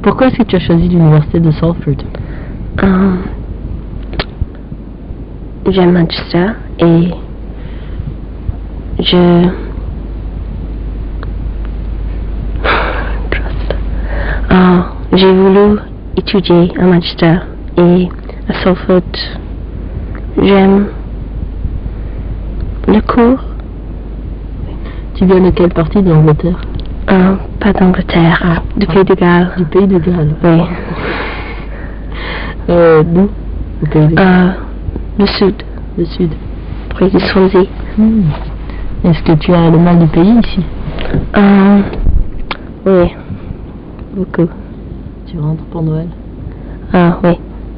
Pourquoi est-ce que tu as choisi l'université de Salford? J'aime Manchester et j'ai voulu étudier à Manchester et à Salford. J'aime le cours. Tu viens de quelle partie d'Angleterre? Pas d'Angleterre, du Pays de Galles. Du Pays de Galles? Oui. D'où? Le Pays de Galles? Le sud. Le sud. Près de Swansea. Est-ce que tu as le mal du pays ici? Oui, beaucoup. Tu rentres pour Noël? Oui.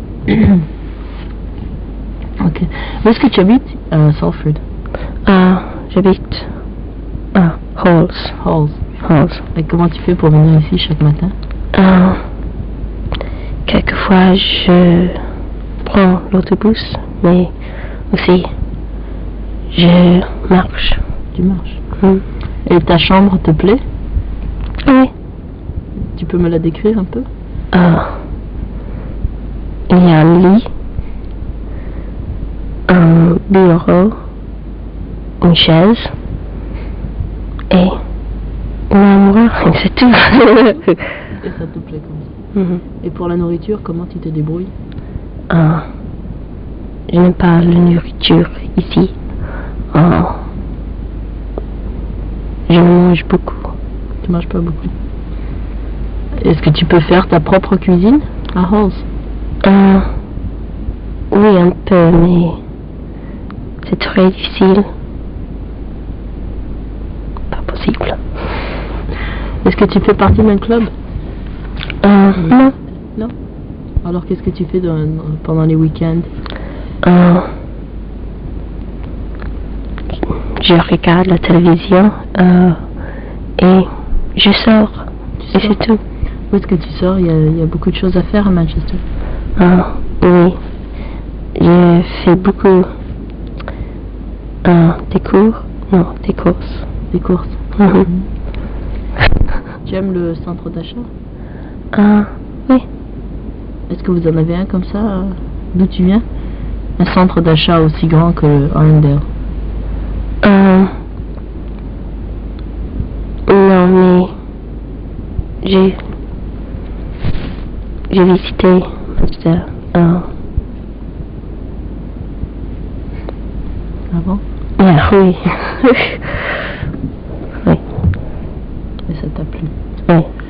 Ok. Où est-ce que tu habites à Salford? J'habite à Halls. Et comment tu fais pour venir ici chaque matin? Quelquefois, je prends l'autobus, mais aussi, je marche. Tu marches? Et ta chambre te plaît? Oui. Tu peux me la décrire un peu? Il y a un lit, un bureau, une chaise et une armoire, et c'est tout. Et ça te plaît comme ça? Et pour la nourriture, comment tu te débrouilles? Je n'aime pas la nourriture ici. Je mange beaucoup. Tu manges pas beaucoup? Est-ce que tu peux faire ta propre cuisine à Halls? Oui, un peu, mais c'est très difficile. Pas possible. Est-ce que tu fais partie d'un club? Non. Non? Alors qu'est-ce que tu fais pendant les week-ends? Je regarde la télévision et je sors. Et c'est tout. Où est-ce que tu sors? Il y a beaucoup de choses à faire à Manchester. Oui. J'ai fait beaucoup des cours. Non, des courses. Des courses? Tu aimes le centre d'achat? Oui. Est-ce que vous en avez un comme ça, d'où tu viens? Un centre d'achat aussi grand que Arndale? Non, mais j'ai visité Manchester. Ah bon? Oui. Oui. Et ça t'a plu? Oui.